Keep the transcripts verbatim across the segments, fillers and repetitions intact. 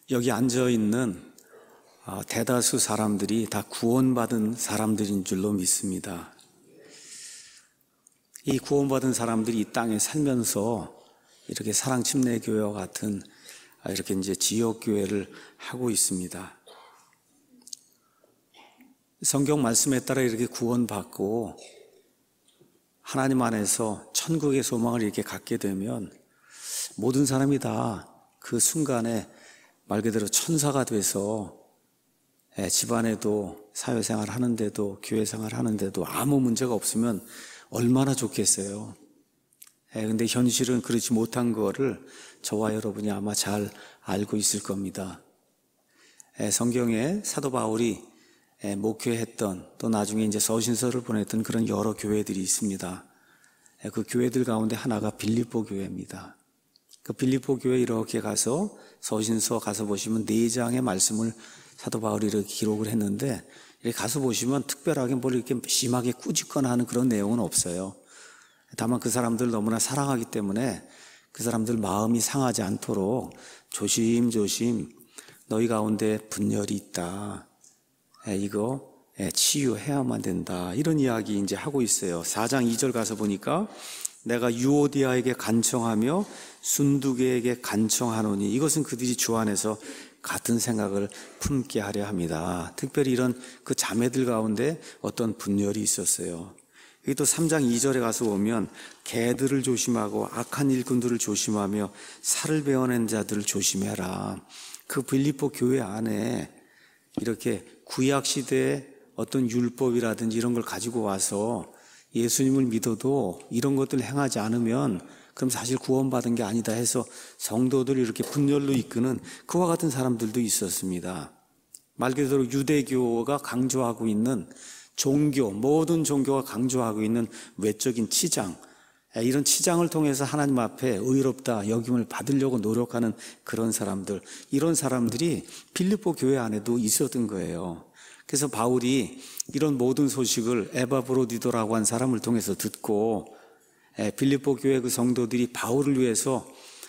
여기 앉아있는 대다수 사람들이 다 구원받은 사람들인 줄로 믿습니다. 이 구원받은 사람들이 이 땅에 살면서 이렇게 사랑침례교회와 같은 이렇게 이제 지역교회를 하고 있습니다. 성경 말씀에 따라 이렇게 구원받고 하나님 안에서 천국의 소망을 이렇게 갖게 되면 모든 사람이 다 그 순간에 말 그대로 천사가 돼서 집안에도 사회생활 하는데도 교회생활 하는데도 아무 문제가 없으면 얼마나 좋겠어요. 근데 현실은 그렇지 못한 거를 저와 여러분이 아마 잘 알고 있을 겁니다. 성경에 사도 바울이 목회했던 또 나중에 이제 서신서를 보냈던 그런 여러 교회들이 있습니다. 그 교회들 가운데 하나가 빌립보 교회입니다. 그 빌립보 교회 이렇게 가서 서신서 가서 보시면 네 장의 말씀을 사도 바울이 이렇게 기록을 했는데 이렇게 가서 보시면 특별하게 뭘 이렇게 심하게 꾸짖거나 하는 그런 내용은 없어요. 다만 그 사람들 너무나 사랑하기 때문에 그 사람들 마음이 상하지 않도록 조심조심 너희 가운데 분열이 있다. 이거 치유해야만 된다. 이런 이야기 이제 하고 있어요. 사 장 이 절 가서 보니까 내가 유오디아에게 간청하며 순두계에게 간청하노니 이것은 그들이 주 안에서 같은 생각을 품게 하려 합니다. 특별히 이런 그 자매들 가운데 어떤 분열이 있었어요. 여기 또 삼 장 이 절에 가서 보면 개들을 조심하고 악한 일꾼들을 조심하며 살을 베어낸 자들을 조심해라. 그 빌립보 교회 안에 이렇게 구약시대의 어떤 율법이라든지 이런 걸 가지고 와서 예수님을 믿어도 이런 것들 행하지 않으면 그럼 사실 구원받은 게 아니다 해서 성도들을 이렇게 분열로 이끄는 그와 같은 사람들도 있었습니다. 말 그대로 유대교가 강조하고 있는 종교, 모든 종교가 강조하고 있는 외적인 치장, 이런 치장을 통해서 하나님 앞에 의롭다 여김을 받으려고 노력하는 그런 사람들, 이런 사람들이 빌립보 교회 안에도 있었던 거예요. 그래서 바울이 이런 모든 소식을 에바브로디도라고 한 사람을 통해서 듣고 빌립보 교회 그 성도들이 바울을 위해서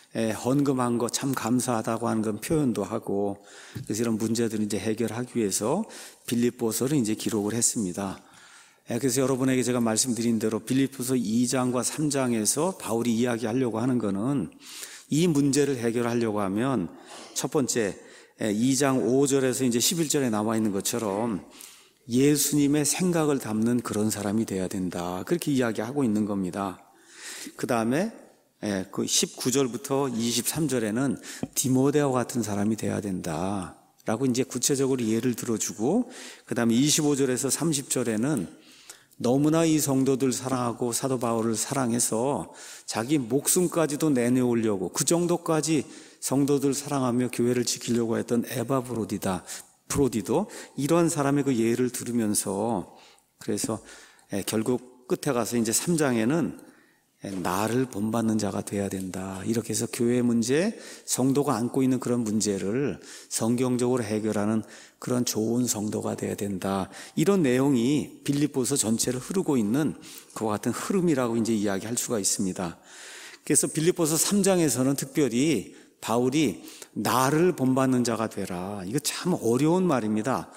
헌금한 거 참 감사하다고 하는 건 표현도 하고, 그래서 이런 문제들을 이제 해결하기 위해서 빌립보서를 이제 기록을 했습니다. 그래서 여러분에게 제가 말씀드린 대로 빌립보서 이 장과 삼 장에서 바울이 이야기하려고 하는 거는 이 문제를 해결하려고 하면 첫 번째 이 장 오 절에서 이제 십일 절에 나와 있는 것처럼 예수님의 생각을 담는 그런 사람이 돼야 된다. 그렇게 이야기하고 있는 겁니다. 그 다음에 그 십구 절부터 이십삼 절에는 디모데와 같은 사람이 돼야 된다. 라고 이제 구체적으로 예를 들어주고, 그 다음에 이십오 절에서 삼십 절에는 너무나 이 성도들 사랑하고 사도 바울을 사랑해서 자기 목숨까지도 내놓으려고 그 정도까지 성도들 사랑하며 교회를 지키려고 했던 에바브로디다, 프로디도 이런 사람의 그 예를 들으면서 그래서 결국 끝에 가서 이제 삼 장에는 나를 본받는 자가 돼야 된다. 이렇게 해서 교회 문제, 성도가 안고 있는 그런 문제를 성경적으로 해결하는 그런 좋은 성도가 돼야 된다. 이런 내용이 빌립보서 전체를 흐르고 있는 그와 같은 흐름이라고 이제 이야기할 수가 있습니다. 그래서 빌립보서 삼 장에서는 특별히 바울이 나를 본받는 자가 되라. 이거 참 어려운 말입니다.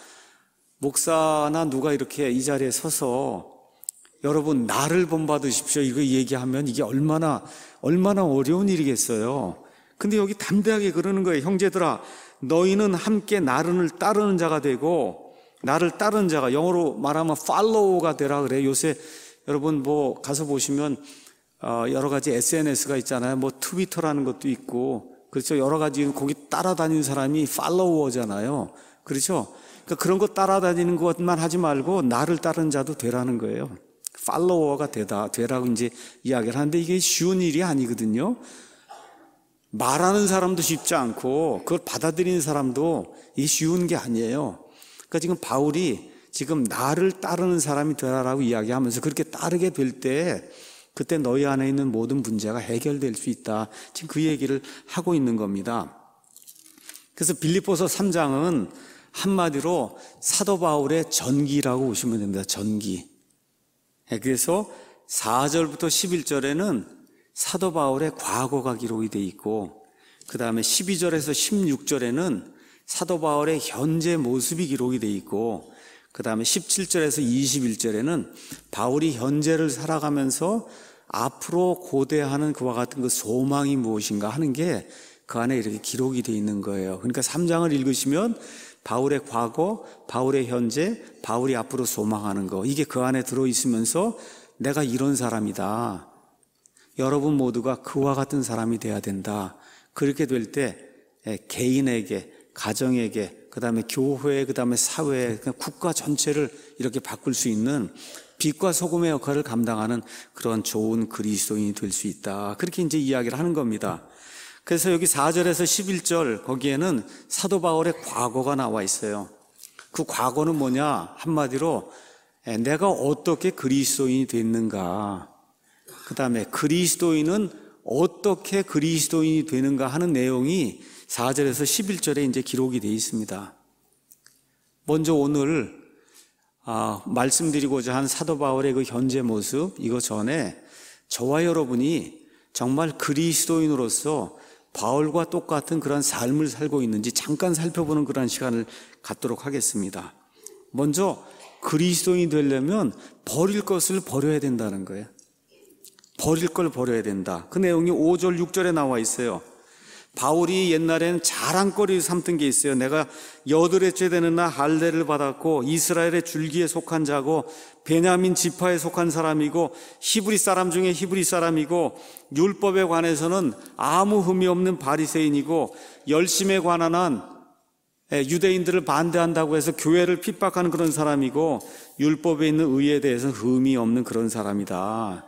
목사나 누가 이렇게 이 자리에 서서 여러분 나를 본받으십시오 이거 얘기하면 이게 얼마나 얼마나 어려운 일이겠어요. 근데 여기 담대하게 그러는 거예요. 형제들아, 너희는 함께 나를 따르는 자가 되고, 나를 따르는 자가 영어로 말하면 follow가 되라 그래요. 요새 여러분 뭐 가서 보시면 여러 가지 에스엔에스가 있잖아요. 뭐 트위터라는 것도 있고, 그렇죠. 여러 가지 거기 따라다니는 사람이 팔로워잖아요. 그렇죠. 그러니까 그런 거 따라다니는 것만 하지 말고 나를 따르는 자도 되라는 거예요. 팔로워가 되다, 되라고 이제 이야기를 하는데 이게 쉬운 일이 아니거든요. 말하는 사람도 쉽지 않고 그걸 받아들이는 사람도 이게 쉬운 게 아니에요. 그러니까 지금 바울이 지금 나를 따르는 사람이 되라라고 이야기하면서 그렇게 따르게 될 때 그때 너희 안에 있는 모든 문제가 해결될 수 있다. 지금 그 얘기를 하고 있는 겁니다. 그래서 빌립보서 삼 장은 한마디로 사도 바울의 전기라고 보시면 됩니다. 전기. 그래서 사 절부터 십일 절에는 사도 바울의 과거가 기록이 되어 있고, 그 다음에 십이 절에서 십육 절에는 사도 바울의 현재 모습이 기록이 되어 있고, 그 다음에 십칠 절에서 이십일 절에는 바울이 현재를 살아가면서 앞으로 고대하는 그와 같은 그 소망이 무엇인가 하는 게 그 안에 이렇게 기록이 되어 있는 거예요. 그러니까 삼 장을 읽으시면 바울의 과거, 바울의 현재, 바울이 앞으로 소망하는 거, 이게 그 안에 들어있으면서 내가 이런 사람이다, 여러분 모두가 그와 같은 사람이 돼야 된다. 그렇게 될 때 개인에게, 가정에게, 그 다음에 교회, 그 다음에 사회, 국가 전체를 이렇게 바꿀 수 있는 빛과 소금의 역할을 감당하는 그런 좋은 그리스도인이 될 수 있다. 그렇게 이제 이야기를 하는 겁니다. 그래서 여기 사 절에서 십일 절 거기에는 사도 바울의 과거가 나와 있어요. 그 과거는 뭐냐? 한마디로 내가 어떻게 그리스도인이 됐는가, 그 다음에 그리스도인은 어떻게 그리스도인이 되는가 하는 내용이 사 절에서 십일 절에 이제 기록이 되어 있습니다. 먼저 오늘 아, 말씀드리고자 한 사도 바울의 그 현재 모습, 이거 전에 저와 여러분이 정말 그리스도인으로서 바울과 똑같은 그런 삶을 살고 있는지 잠깐 살펴보는 그런 시간을 갖도록 하겠습니다. 먼저 그리스도인이 되려면 버릴 것을 버려야 된다는 거예요. 버릴 걸 버려야 된다. 그 내용이 오 절, 육 절에 나와 있어요. 바울이 옛날에는 자랑거리 삼던 게 있어요. 내가 여드레째 되는 날 할례를 받았고 이스라엘의 줄기에 속한 자고 베냐민 지파에 속한 사람이고 히브리 사람 중에 히브리 사람이고 율법에 관해서는 아무 흠이 없는 바리새인이고 열심에 관한 한 유대인들을 반대한다고 해서 교회를 핍박하는 그런 사람이고 율법에 있는 의에 대해서는 흠이 없는 그런 사람이다.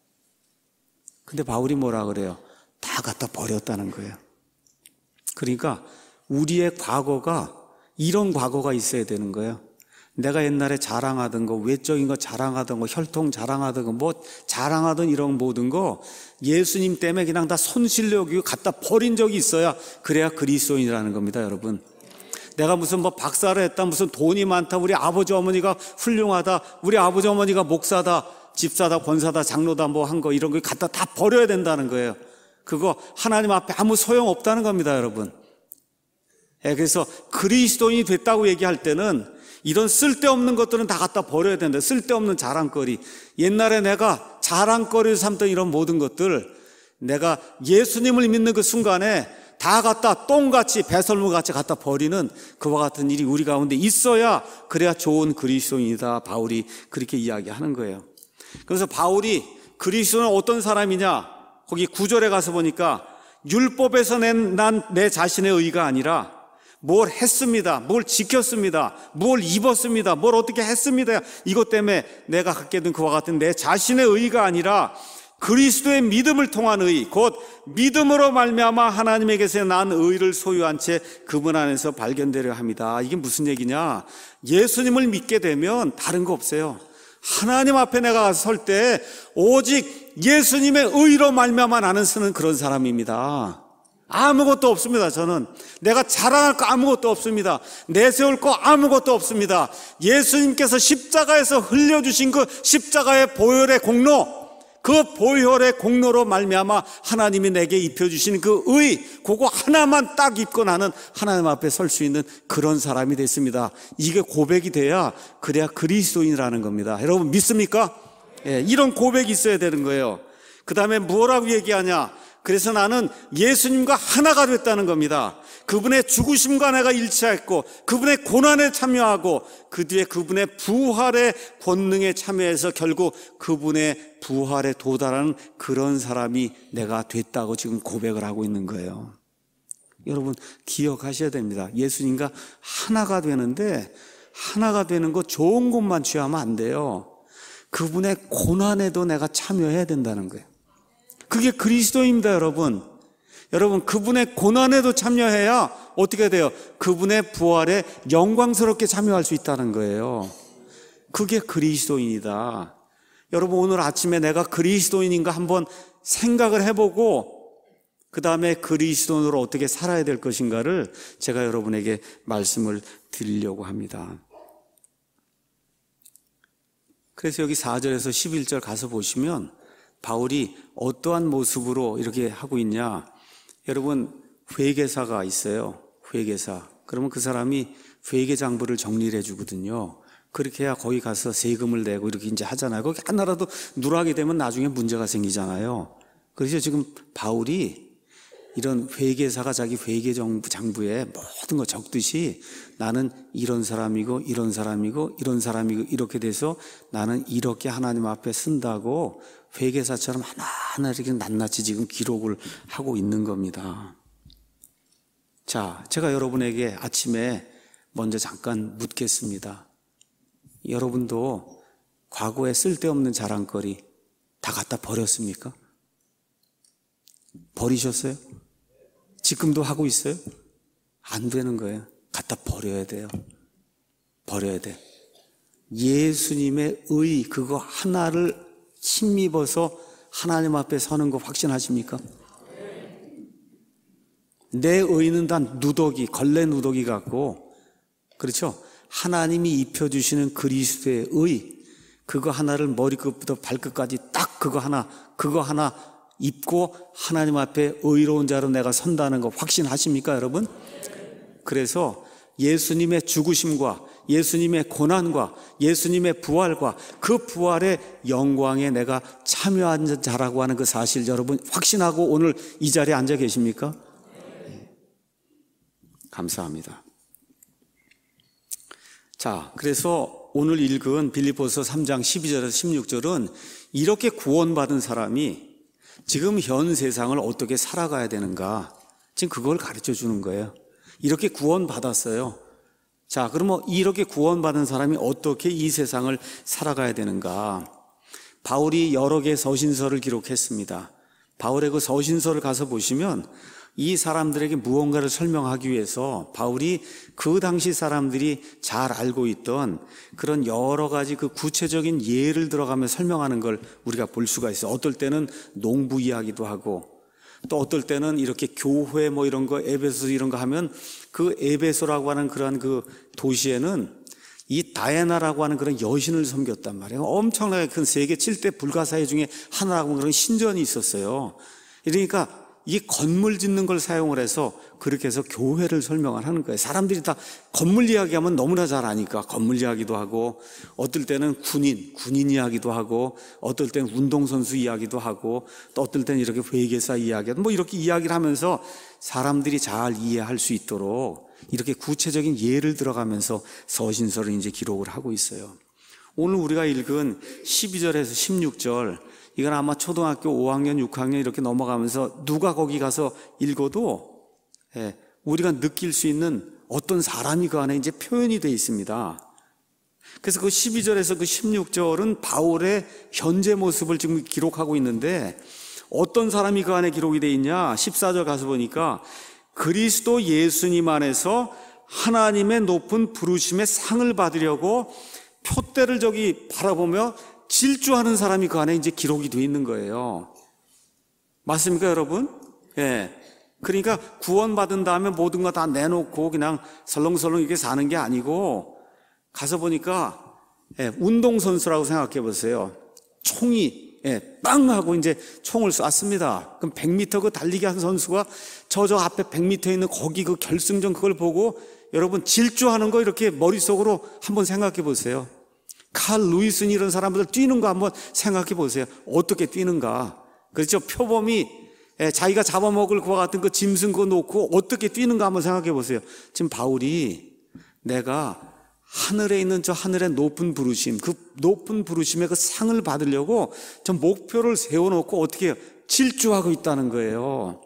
근데 바울이 뭐라 그래요? 다 갖다 버렸다는 거예요. 그러니까 우리의 과거가 이런 과거가 있어야 되는 거예요. 내가 옛날에 자랑하던 거, 외적인 거 자랑하던 거, 혈통 자랑하던 거, 뭐 자랑하던 이런 모든 거 예수님 때문에 그냥 다 손실려 여기고 갖다 버린 적이 있어야 그래야 그리스도인이라는 겁니다, 여러분. 내가 무슨 뭐 박사를 했다, 무슨 돈이 많다, 우리 아버지 어머니가 훌륭하다, 우리 아버지 어머니가 목사다, 집사다, 권사다, 장로다 뭐 한 거 이런 거 갖다 다 버려야 된다는 거예요. 그거 하나님 앞에 아무 소용 없다는 겁니다, 여러분. 예, 그래서 그리스도인이 됐다고 얘기할 때는 이런 쓸데없는 것들은 다 갖다 버려야 된다. 쓸데없는 자랑거리, 옛날에 내가 자랑거리를 삼던 이런 모든 것들, 내가 예수님을 믿는 그 순간에 다 갖다 똥같이 배설물같이 갖다 버리는 그와 같은 일이 우리 가운데 있어야 그래야 좋은 그리스도인이다. 바울이 그렇게 이야기하는 거예요. 그래서 바울이 그리스도는 어떤 사람이냐, 거기 구 절에 가서 보니까 율법에서 낸 난 내 자신의 의가 아니라 뭘 했습니다, 뭘 지켰습니다, 뭘 입었습니다, 뭘 어떻게 했습니다, 이것 때문에 내가 갖게 된 그와 같은 내 자신의 의가 아니라 그리스도의 믿음을 통한 의, 곧 믿음으로 말미암아 하나님에게서 난 의를 소유한 채 그분 안에서 발견되려 합니다. 이게 무슨 얘기냐? 예수님을 믿게 되면 다른 거 없어요. 하나님 앞에 내가 설 때 오직 예수님의 의로 말미암아 나는 쓰는 그런 사람입니다. 아무것도 없습니다. 저는 내가 자랑할 거 아무것도 없습니다. 내세울 거 아무것도 없습니다. 예수님께서 십자가에서 흘려주신 그 십자가의 보혈의 공로, 그 보혈의 공로로 말미암아 하나님이 내게 입혀주신 그 의, 그거 하나만 딱 입고 나는 하나님 앞에 설 수 있는 그런 사람이 됐습니다. 이게 고백이 돼야 그래야 그리스도인이라는 겁니다. 여러분 믿습니까? 예, 이런 고백이 있어야 되는 거예요. 그 다음에 뭐라고 얘기하냐? 그래서 나는 예수님과 하나가 됐다는 겁니다. 그분의 죽으심과 내가 일치했고 그분의 고난에 참여하고 그 뒤에 그분의 부활의 권능에 참여해서 결국 그분의 부활에 도달하는 그런 사람이 내가 됐다고 지금 고백을 하고 있는 거예요. 여러분 기억하셔야 됩니다. 예수님과 하나가 되는데 하나가 되는 거 좋은 것만 취하면 안 돼요. 그분의 고난에도 내가 참여해야 된다는 거예요. 그게 그리스도입니다, 여러분. 여러분 그분의 고난에도 참여해야 어떻게 돼요? 그분의 부활에 영광스럽게 참여할 수 있다는 거예요. 그게 그리스도인이다. 여러분 오늘 아침에 내가 그리스도인인가 한번 생각을 해보고 그 다음에 그리스도인으로 어떻게 살아야 될 것인가를 제가 여러분에게 말씀을 드리려고 합니다. 그래서 여기 사 절에서 십일 절 가서 보시면 바울이 어떠한 모습으로 이렇게 하고 있냐? 여러분 회개사가 있어요. 회계사. 그러면 그 사람이 회계장부를 정리를 해주거든요. 그렇게 해야 거기 가서 세금을 내고 이렇게 이제 하잖아요. 거기 하나라도 누락이 되면 나중에 문제가 생기잖아요. 그래서 지금 바울이 이런 회계사가 자기 회계장부에 모든 거 적듯이 나는 이런 사람이고 이런 사람이고 이런 사람이고 이렇게 돼서 나는 이렇게 하나님 앞에 쓴다고 회계사처럼 하나하나 이렇게 낱낱이 지금 기록을 하고 있는 겁니다. 자, 제가 여러분에게 아침에 먼저 잠깐 묻겠습니다. 여러분도 과거에 쓸데없는 자랑거리 다 갖다 버렸습니까? 버리셨어요? 지금도 하고 있어요? 안 되는 거예요. 갖다 버려야 돼요. 버려야 돼. 예수님의 의 그거 하나를 힘입어서 하나님 앞에 서는 거 확신하십니까? 내 의는 다 누더기, 걸레 누더기 같고, 그렇죠? 하나님이 입혀주시는 그리스도의 의, 그거 하나를 머리끝부터 발끝까지 딱 그거 하나, 그거 하나 입고 하나님 앞에 의로운 자로 내가 선다는 거 확신하십니까, 여러분? 그래서 예수님의 죽으심과 예수님의 고난과 예수님의 부활과 그 부활의 영광에 내가 참여한 자라고 하는 그 사실 여러분 확신하고 오늘 이 자리에 앉아 계십니까? 네. 감사합니다. 자, 그래서 오늘 읽은 빌립보서 삼 장 십이 절에서 십육 절은 이렇게 구원받은 사람이 지금 현 세상을 어떻게 살아가야 되는가, 지금 그걸 가르쳐 주는 거예요. 이렇게 구원받았어요. 자, 그러면 이렇게 구원받은 사람이 어떻게 이 세상을 살아가야 되는가? 바울이 여러 개의 서신서를 기록했습니다. 바울의 그 서신서를 가서 보시면 이 사람들에게 무언가를 설명하기 위해서 바울이 그 당시 사람들이 잘 알고 있던 그런 여러 가지 그 구체적인 예를 들어가며 설명하는 걸 우리가 볼 수가 있어요. 어떨 때는 농부 이야기도 하고, 또 어떨 때는 이렇게 교회 뭐 이런 거, 에베소 이런 거 하면 그 에베소라고 하는 그러한 그 도시에는 이 다이애나라고 하는 그런 여신을 섬겼단 말이에요. 엄청나게 큰 세계 칠 대 불가사의 중에 하나라고 하는 그런 신전이 있었어요. 그러니까 이 건물 짓는 걸 사용을 해서 그렇게 해서 교회를 설명을 하는 거예요. 사람들이 다 건물 이야기하면 너무나 잘 아니까 건물 이야기도 하고, 어떨 때는 군인, 군인 이야기도 하고, 어떨 때는 운동선수 이야기도 하고, 또 어떨 때는 이렇게 회계사 이야기하고, 뭐 이렇게 이야기를 하면서 사람들이 잘 이해할 수 있도록 이렇게 구체적인 예를 들어가면서 서신서를 이제 기록을 하고 있어요. 오늘 우리가 읽은 십이 절에서 십육 절, 이건 아마 초등학교 오 학년, 육 학년 이렇게 넘어가면서 누가 거기 가서 읽어도 예, 우리가 느낄 수 있는 어떤 사람이 그 안에 이제 표현이 되어 있습니다. 그래서 그 십이 절에서 그 십육 절은 바울의 현재 모습을 지금 기록하고 있는데, 어떤 사람이 그 안에 기록이 되어 있냐? 십사 절 가서 보니까 그리스도 예수님 안에서 하나님의 높은 부르심의 상을 받으려고 표대를 저기 바라보며 질주하는 사람이 그 안에 이제 기록이 되어 있는 거예요. 맞습니까, 여러분? 예. 그러니까 구원받은 다음에 모든 거 다 내놓고 그냥 설렁설렁 이렇게 사는 게 아니고, 가서 보니까 예, 운동선수라고 생각해 보세요. 총이 예, 빵 하고 이제 총을 쐈습니다. 그럼 백 미터 그 달리기 한 선수가 저 저 앞에 백 미터에 있는 거기 그 결승전 그걸 보고 여러분 질주하는 거 이렇게 머릿속으로 한번 생각해 보세요. 칼 루이슨 이런 사람들 뛰는 거 한번 생각해 보세요. 어떻게 뛰는가? 그렇죠? 표범이 자기가 잡아먹을 것과 같은 그 짐승 그거 놓고 어떻게 뛰는가 한번 생각해 보세요. 지금 바울이 내가 하늘에 있는 저 하늘의 높은 부르심, 그 높은 부르심의 그 상을 받으려고 저 목표를 세워놓고 어떻게 해요? 질주하고 있다는 거예요.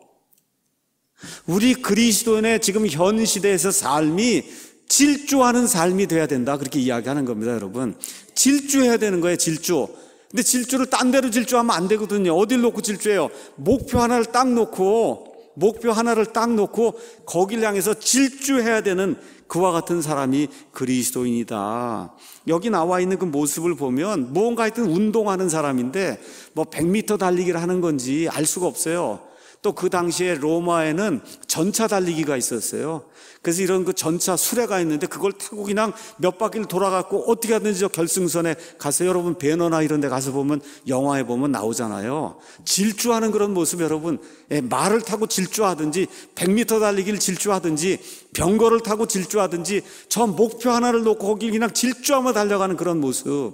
우리 그리스도인의 지금 현 시대에서 삶이 질주하는 삶이 돼야 된다, 그렇게 이야기하는 겁니다, 여러분. 질주해야 되는 거예요, 질주. 근데 질주를 딴 데로 질주하면 안 되거든요. 어딜 놓고 질주해요? 목표 하나를 딱 놓고, 목표 하나를 딱 놓고 거길 향해서 질주해야 되는 그와 같은 사람이 그리스도인이다. 여기 나와 있는 그 모습을 보면 뭔가 하여튼 운동하는 사람인데 뭐 백 미터 달리기를 하는 건지 알 수가 없어요. 또 그 당시에 로마에는 전차 달리기가 있었어요. 그래서 이런 그 전차 수레가 있는데 그걸 타고 그냥 몇 바퀴를 돌아갖고 어떻게 하든지 저 결승선에 가서, 여러분 배너나 이런 데 가서 보면, 영화에 보면 나오잖아요. 질주하는 그런 모습, 여러분. 예, 말을 타고 질주하든지 백 미터 달리기를 질주하든지 병거를 타고 질주하든지 저 목표 하나를 놓고 거기 그냥 질주하며 달려가는 그런 모습.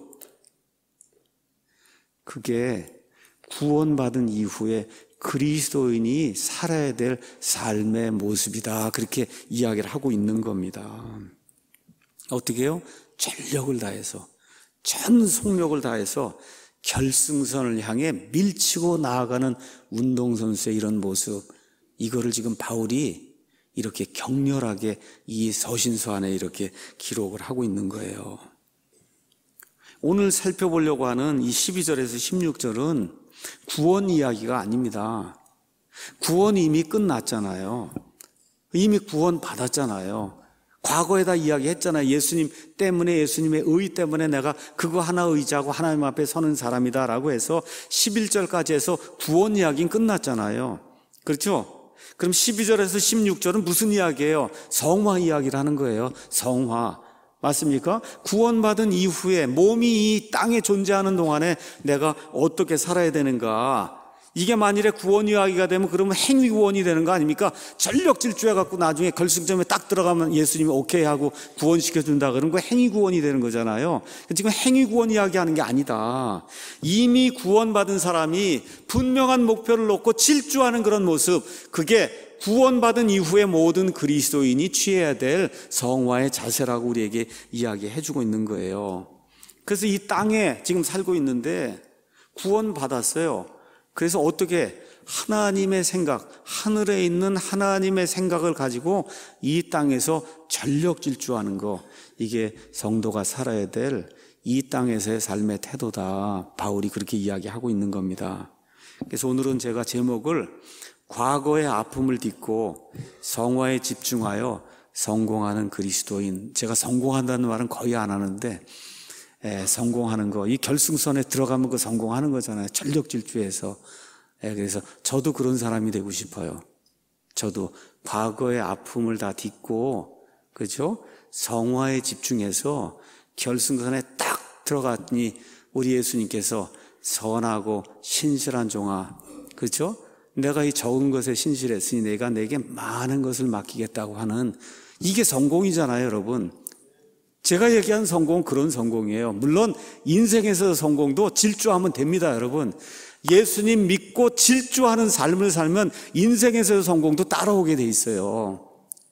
그게 구원받은 이후에 그리스도인이 살아야 될 삶의 모습이다, 그렇게 이야기를 하고 있는 겁니다. 어떻게 해요? 전력을 다해서, 전 속력을 다해서 결승선을 향해 밀치고 나아가는 운동선수의 이런 모습, 이거를 지금 바울이 이렇게 격렬하게 이 서신서 안에 이렇게 기록을 하고 있는 거예요. 오늘 살펴보려고 하는 이 십이 절에서 십육 절은 구원 이야기가 아닙니다. 구원이 이미 끝났잖아요. 이미 구원 받았잖아요. 과거에다 이야기했잖아요. 예수님 때문에, 예수님의 의 때문에 내가 그거 하나 의지하고 하나님 앞에 서는 사람이다 라고 해서 십일 절까지 해서 구원 이야기는 끝났잖아요. 그렇죠? 그럼 십이 절에서 십육 절은 무슨 이야기예요? 성화 이야기를 하는 거예요. 성화. 맞습니까? 구원받은 이후에 몸이 이 땅에 존재하는 동안에 내가 어떻게 살아야 되는가? 이게 만일에 구원 이야기가 되면 그러면 행위 구원이 되는 거 아닙니까? 전력 질주해갖고 나중에 결승점에 딱 들어가면 예수님이 오케이 하고 구원시켜준다 그런 거 행위 구원이 되는 거잖아요. 지금 행위 구원 이야기하는 게 아니다. 이미 구원받은 사람이 분명한 목표를 놓고 질주하는 그런 모습, 그게 구원받은 이후에 모든 그리스도인이 취해야 될 성화의 자세라고 우리에게 이야기해주고 있는 거예요. 그래서 이 땅에 지금 살고 있는데 구원받았어요. 그래서 어떻게 하나님의 생각, 하늘에 있는 하나님의 생각을 가지고 이 땅에서 전력 질주하는 거, 이게 성도가 살아야 될 이 땅에서의 삶의 태도다, 바울이 그렇게 이야기하고 있는 겁니다. 그래서 오늘은 제가 제목을 과거의 아픔을 딛고 성화에 집중하여 성공하는 그리스도인, 제가 성공한다는 말은 거의 안 하는데, 예, 성공하는 거, 이 결승선에 들어가면 그 성공하는 거잖아요. 전력 질주해서. 예, 그래서 저도 그런 사람이 되고 싶어요. 저도 과거의 아픔을 다 딛고, 그죠? 성화에 집중해서 결승선에 딱 들어갔더니 우리 예수님께서 선하고 신실한 종아, 그죠? 내가 이 적은 것에 신실했으니 내가 내게 많은 것을 맡기겠다고 하는, 이게 성공이잖아요, 여러분. 제가 얘기한 성공은 그런 성공이에요. 물론 인생에서 성공도 질주하면 됩니다, 여러분. 예수님 믿고 질주하는 삶을 살면 인생에서 성공도 따라오게 돼 있어요.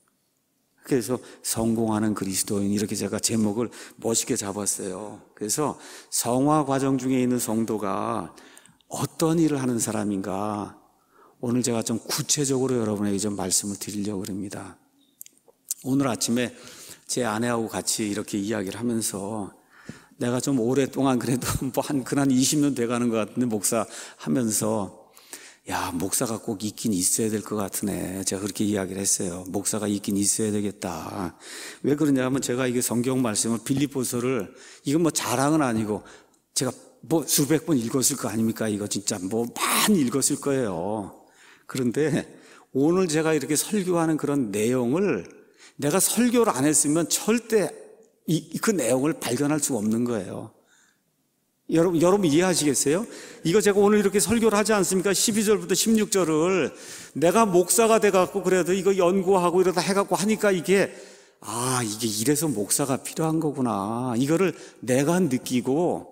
그래서 성공하는 그리스도인, 이렇게 제가 제목을 멋있게 잡았어요. 그래서 성화 과정 중에 있는 성도가 어떤 일을 하는 사람인가, 오늘 제가 좀 구체적으로 여러분에게 좀 말씀을 드리려고 합니다. 오늘 아침에 제 아내하고 같이 이렇게 이야기를 하면서, 내가 좀 오랫동안 그래도 뭐 한 근 한 이십 년 돼가는 것 같은데 목사 하면서, 야, 목사가 꼭 있긴 있어야 될 것 같으네, 제가 그렇게 이야기를 했어요. 목사가 있긴 있어야 되겠다. 왜 그러냐 하면, 제가 이게 성경 말씀을 빌립보서를, 이건 뭐 자랑은 아니고 제가 뭐 수백 번 읽었을 거 아닙니까? 이거 진짜 뭐 많이 읽었을 거예요. 그런데 오늘 제가 이렇게 설교하는 그런 내용을 내가 설교를 안 했으면 절대 이, 그 내용을 발견할 수가 없는 거예요. 여러분, 여러분 이해하시겠어요? 이거 제가 오늘 이렇게 설교를 하지 않습니까? 십이 절부터 십육 절을 내가 목사가 돼갖고 그래도 이거 연구하고 이러다 해갖고 하니까 이게, 아, 이게 이래서 목사가 필요한 거구나, 이거를 내가 느끼고,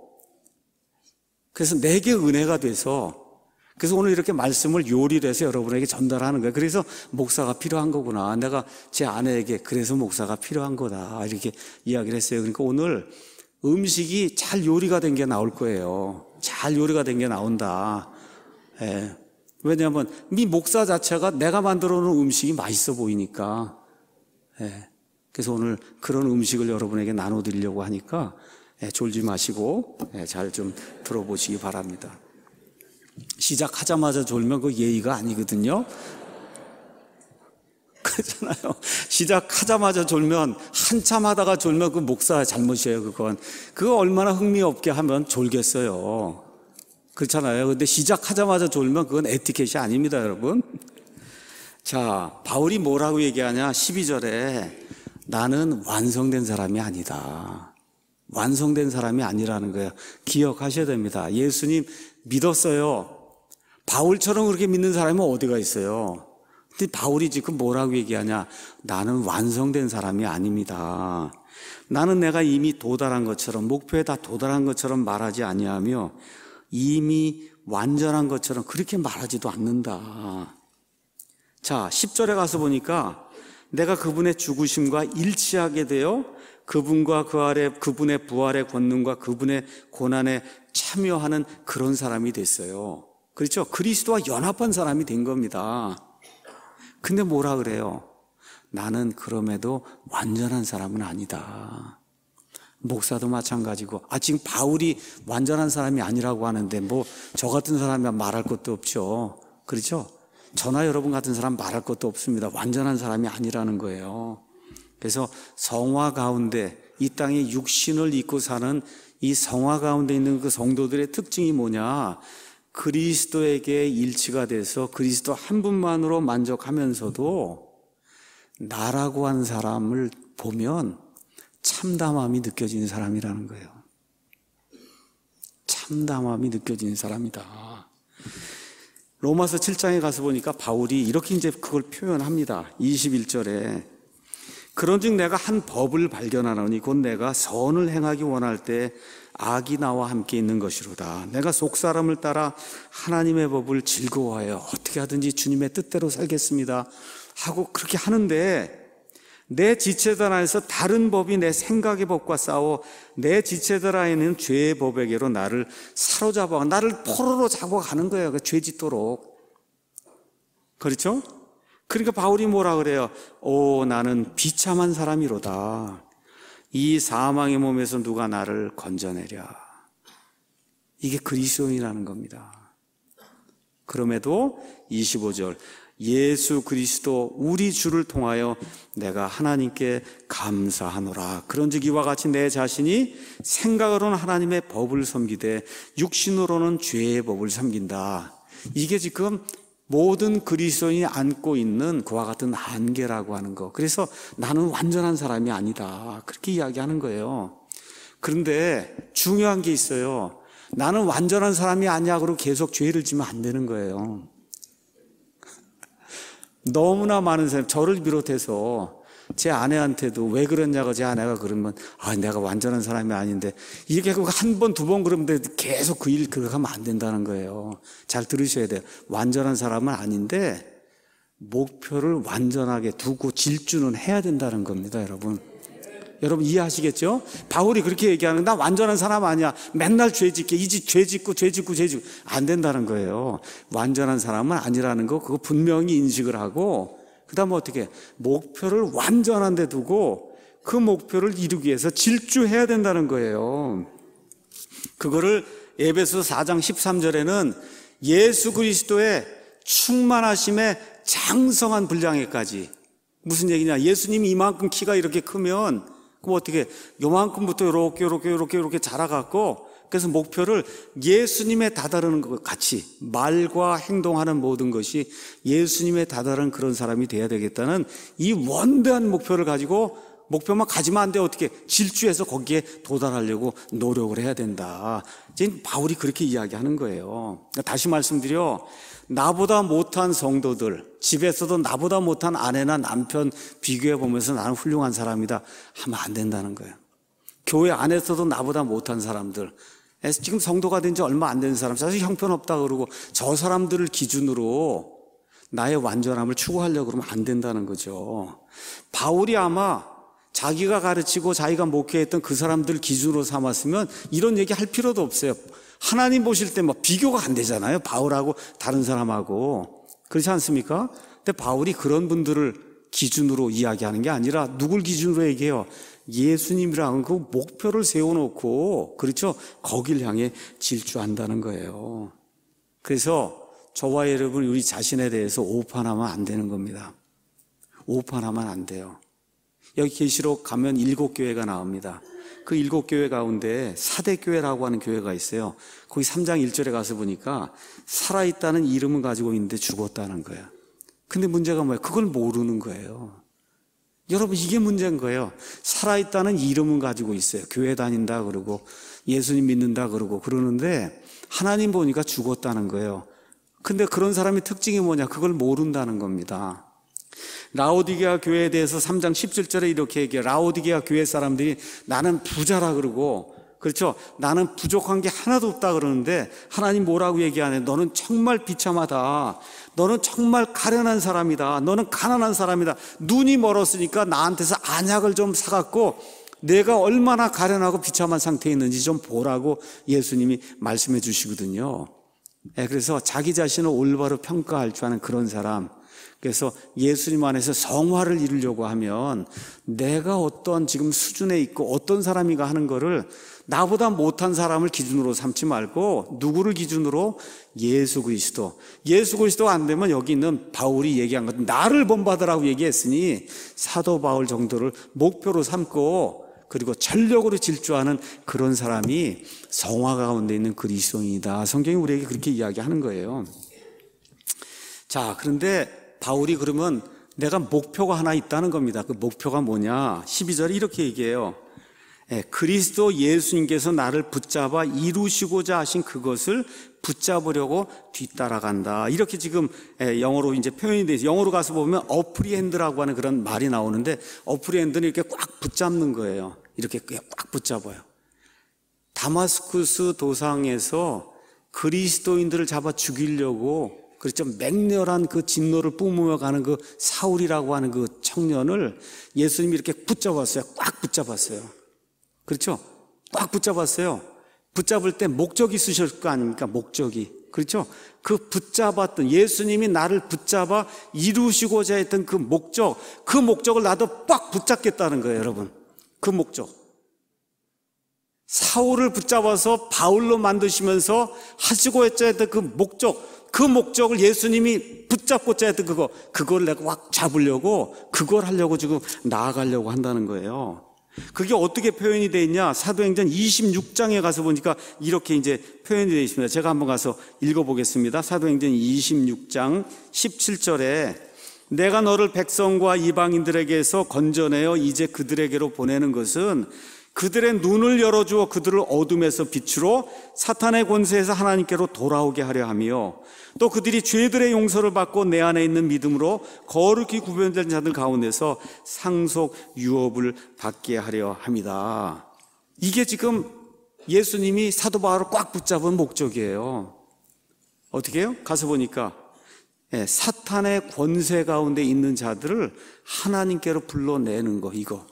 그래서 내게 은혜가 돼서, 그래서 오늘 이렇게 말씀을 요리를 해서 여러분에게 전달하는 거예요. 그래서 목사가 필요한 거구나, 내가 제 아내에게 그래서 목사가 필요한 거다, 이렇게 이야기를 했어요. 그러니까 오늘 음식이 잘 요리가 된 게 나올 거예요. 잘 요리가 된 게 나온다. 예. 왜냐하면 이 목사 자체가 내가 만들어 놓은 음식이 맛있어 보이니까. 예. 그래서 오늘 그런 음식을 여러분에게 나눠드리려고 하니까, 예, 졸지 마시고, 예, 잘 좀 들어보시기 바랍니다. 시작하자마자 졸면 그 예의가 아니거든요. 그렇잖아요. 시작하자마자 졸면, 한참 하다가 졸면 그 목사 잘못이에요. 그건 그거 얼마나 흥미없게 하면 졸겠어요. 그렇잖아요. 근데 시작하자마자 졸면 그건 에티켓이 아닙니다, 여러분. 자, 바울이 뭐라고 얘기하냐? 십이 절에 나는 완성된 사람이 아니다. 완성된 사람이 아니라는 거예요. 기억하셔야 됩니다. 예수님 믿었어요. 바울처럼 그렇게 믿는 사람은 어디가 있어요? 근데 바울이 지금 뭐라고 얘기하냐? 나는 완성된 사람이 아닙니다. 나는 내가 이미 도달한 것처럼, 목표에 다 도달한 것처럼 말하지 아니하며 이미 완전한 것처럼 그렇게 말하지도 않는다. 자, 십 절에 가서 보니까 내가 그분의 죽으심과 일치하게 되어 그분과 그 아래 그분의 부활의 권능과 그분의 고난에 참여하는 그런 사람이 됐어요. 그렇죠? 그리스도와 연합한 사람이 된 겁니다. 근데 뭐라 그래요? 나는 그럼에도 완전한 사람은 아니다. 목사도 마찬가지고, 아, 지금 바울이 완전한 사람이 아니라고 하는데 뭐 저 같은 사람이 말할 것도 없죠. 그렇죠? 저나 여러분 같은 사람 말할 것도 없습니다. 완전한 사람이 아니라는 거예요. 그래서 성화 가운데 이 땅에 육신을 입고 사는 이 성화 가운데 있는 그 성도들의 특징이 뭐냐? 그리스도에게 일치가 돼서 그리스도 한 분만으로 만족하면서도 나라고 하는 사람을 보면 참담함이 느껴지는 사람이라는 거예요. 참담함이 느껴지는 사람이다. 로마서 칠 장에 가서 보니까 바울이 이렇게 이제 그걸 표현합니다. 이십일 절에 그런즉 내가 한 법을 발견하노니 곧 내가 선을 행하기 원할 때 악이 나와 함께 있는 것이로다. 내가 속사람을 따라 하나님의 법을 즐거워하여 어떻게 하든지 주님의 뜻대로 살겠습니다 하고 그렇게 하는데 내 지체들 안에서 다른 법이 내 생각의 법과 싸워 내 지체들 안에는 죄의 법에게로 나를 사로잡아 나를 포로로 잡아가는 거예요. 그 죄 짓도록. 그렇죠? 그러니까 바울이 뭐라 그래요? 오, 나는 비참한 사람이로다. 이 사망의 몸에서 누가 나를 건져내랴. 이게 그리스도인이라는 겁니다. 그럼에도 이십오 절 예수 그리스도 우리 주를 통하여 내가 하나님께 감사하노라. 그런즉 이와 같이 내 자신이 생각으로는 하나님의 법을 섬기되 육신으로는 죄의 법을 섬긴다. 이게 지금 모든 그리스도인이 안고 있는 그와 같은 한계라고 하는 거. 그래서 나는 완전한 사람이 아니다. 그렇게 이야기하는 거예요. 그런데 중요한 게 있어요. 나는 완전한 사람이 아니야. 그러고 계속 죄를 지면 안 되는 거예요. 너무나 많은 사람, 저를 비롯해서 제 아내한테도 왜 그랬냐고 제 아내가 그러면 아, 내가 완전한 사람이 아닌데 이렇게 한 번, 두 번 그러면 계속 그 일 그렇게 하면 안 된다는 거예요. 잘 들으셔야 돼요. 완전한 사람은 아닌데 목표를 완전하게 두고 질주는 해야 된다는 겁니다, 여러분. 여러분 이해하시겠죠? 바울이 그렇게 얘기하는 나 완전한 사람 아니야. 맨날 죄 짓게 이지 죄 짓고 죄 짓고 죄 짓고 안 된다는 거예요. 완전한 사람은 아니라는 거 그거 분명히 인식을 하고 그다음에 어떻게 목표를 완전한 데 두고 그 목표를 이루기 위해서 질주해야 된다는 거예요. 그거를 에베소 사 장 십삼 절에는 예수 그리스도의 충만하심의 장성한 분량에까지 무슨 얘기냐? 예수님이 이만큼 키가 이렇게 크면 그럼 어떻게 요만큼부터 이렇게 이렇게 이렇게 이렇게 자라갖고 그래서 목표를 예수님에 다다르는 것 같이 말과 행동하는 모든 것이 예수님에 다다른 그런 사람이 돼야 되겠다는 이 원대한 목표를 가지고 목표만 가지면 안 돼. 어떻게 질주해서 거기에 도달하려고 노력을 해야 된다. 지금 바울이 그렇게 이야기하는 거예요. 다시 말씀드려 나보다 못한 성도들, 집에서도 나보다 못한 아내나 남편 비교해 보면서 나는 훌륭한 사람이다 하면 안 된다는 거예요. 교회 안에서도 나보다 못한 사람들, 지금 성도가 된 지 얼마 안 된 사람, 사실 형편없다 그러고 저 사람들을 기준으로 나의 완전함을 추구하려고 그러면 안 된다는 거죠. 바울이 아마 자기가 가르치고 자기가 목회했던 그 사람들 기준으로 삼았으면 이런 얘기 할 필요도 없어요. 하나님 보실 때 뭐 비교가 안 되잖아요. 바울하고 다른 사람하고. 그렇지 않습니까? 근데 바울이 그런 분들을 기준으로 이야기하는 게 아니라 누굴 기준으로 얘기해요? 예수님이라는 그 목표를 세워놓고, 그렇죠? 거길 향해 질주한다는 거예요. 그래서 저와 여러분 우리 자신에 대해서 오판하면 안 되는 겁니다. 오판하면 안 돼요. 여기 계시록 가면 일곱 교회가 나옵니다. 그 일곱 교회 가운데 사대교회라고 하는 교회가 있어요. 거기 삼 장 일 절에 가서 보니까 살아있다는 이름은 가지고 있는데 죽었다는 거예요. 근데 문제가 뭐예요? 그걸 모르는 거예요. 여러분, 이게 문제인 거예요. 살아있다는 이름은 가지고 있어요. 교회 다닌다 그러고 예수님 믿는다 그러고 그러는데 하나님 보니까 죽었다는 거예요. 근데 그런 사람의 특징이 뭐냐? 그걸 모른다는 겁니다. 라오디게아 교회에 대해서 삼 장 십칠 절에 이렇게 얘기해요. 라오디게아 교회 사람들이 나는 부자라 그러고, 그렇죠? 나는 부족한 게 하나도 없다 그러는데 하나님 뭐라고 얘기하네? 너는 정말 비참하다. 너는 정말 가련한 사람이다. 너는 가난한 사람이다. 눈이 멀었으니까 나한테서 안약을 좀 사갖고 내가 얼마나 가련하고 비참한 상태에 있는지 좀 보라고 예수님이 말씀해 주시거든요. 그래서 자기 자신을 올바로 평가할 줄 아는 그런 사람, 그래서 예수님 안에서 성화를 이루려고 하면 내가 어떤 지금 수준에 있고 어떤 사람인가 하는 거를 나보다 못한 사람을 기준으로 삼지 말고 누구를 기준으로? 예수 그리스도. 예수 그리스도가 안 되면 여기 있는 바울이 얘기한 것, 나를 본받으라고 얘기했으니 사도 바울 정도를 목표로 삼고 그리고 전력으로 질주하는 그런 사람이 성화 가운데 있는 그리스도인이다. 성경이 우리에게 그렇게 이야기하는 거예요. 자, 그런데 바울이 그러면 내가 목표가 하나 있다는 겁니다. 그 목표가 뭐냐? 십이 절에 이렇게 얘기해요. 예, 그리스도 예수님께서 나를 붙잡아 이루시고자 하신 그것을 붙잡으려고 뒤따라간다. 이렇게 지금 영어로 이제 표현이 돼서 영어로 가서 보면 어프리핸드라고 하는 그런 말이 나오는데, 어프리핸드는 이렇게 꽉 붙잡는 거예요. 이렇게 꽉 붙잡아요. 다마스쿠스 도상에서 그리스도인들을 잡아 죽이려고 그렇죠. 맹렬한 그 진노를 뿜으며 가는 그 사울이라고 하는 그 청년을 예수님이 이렇게 붙잡았어요. 꽉 붙잡았어요. 그렇죠? 꽉 붙잡았어요. 붙잡을 때 목적이 있으실 거 아닙니까? 목적이. 그렇죠? 그 붙잡았던, 예수님이 나를 붙잡아 이루시고자 했던 그 목적, 그 목적을 나도 꽉 붙잡겠다는 거예요, 여러분. 그 목적. 사울을 붙잡아서 바울로 만드시면서 하시고 했던 그 목적, 그 목적을 예수님이 붙잡고자 했던 그거, 그걸 내가 확 잡으려고, 그걸 하려고 지금 나아가려고 한다는 거예요. 그게 어떻게 표현이 되어 있냐? 사도행전 이십육 장에 가서 보니까 이렇게 이제 표현이 되어 있습니다. 제가 한번 가서 읽어보겠습니다. 사도행전 이십육 장 십칠 절에 내가 너를 백성과 이방인들에게서 건져내어 이제 그들에게로 보내는 것은 그들의 눈을 열어주어 그들을 어둠에서 빛으로 사탄의 권세에서 하나님께로 돌아오게 하려 하며 또 그들이 죄들의 용서를 받고 내 안에 있는 믿음으로 거룩히 구별된 자들 가운데서 상속 유업을 받게 하려 합니다. 이게 지금 예수님이 사도 바울을 꽉 붙잡은 목적이에요. 어떻게 해요? 가서 보니까 예, 사탄의 권세 가운데 있는 자들을 하나님께로 불러내는 거, 이거